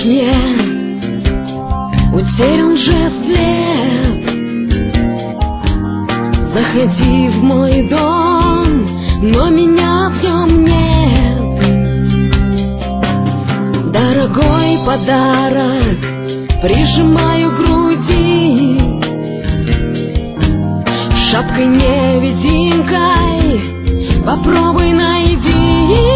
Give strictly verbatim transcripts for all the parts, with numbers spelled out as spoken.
скажешь мне, утерян же след. Заходи в мой дом, но меня в нем нет. Дорогой подарок прижимаю к груди, шапкой-невидимкой попробуй найди.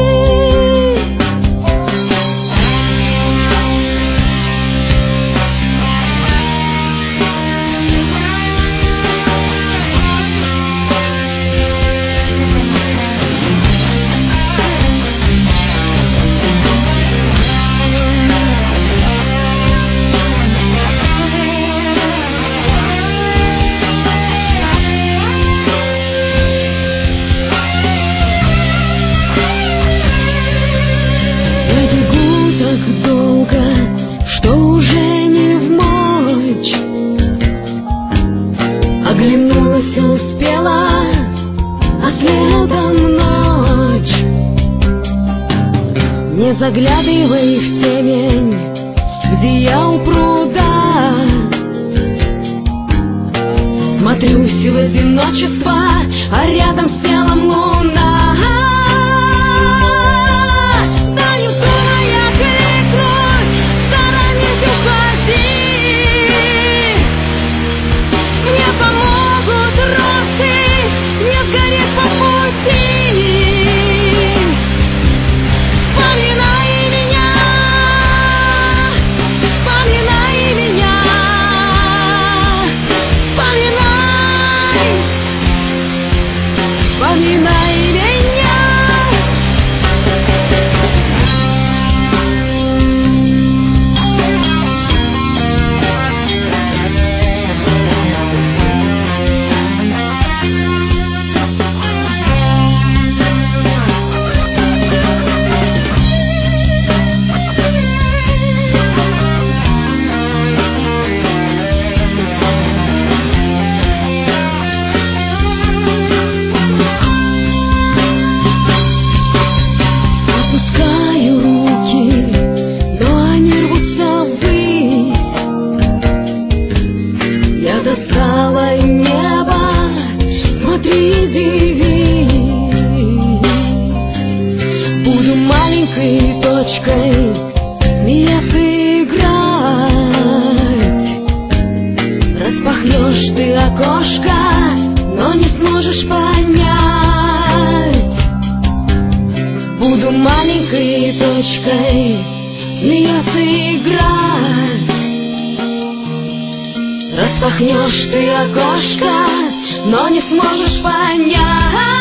Оглянулась, успела, а следом ночь. Не заглядывай в темень, где я у пруда. Смотрюсь в одиночество, а рядом с телом луна. Поминай меня. Достала небо, смотри, дивись. Буду маленькой точкой смеяться, играть. Распахнешь ты окошко, но не сможешь понять. Буду маленькой точкой смеяться, играть. Распахнешь ты окошко, но не сможешь понять.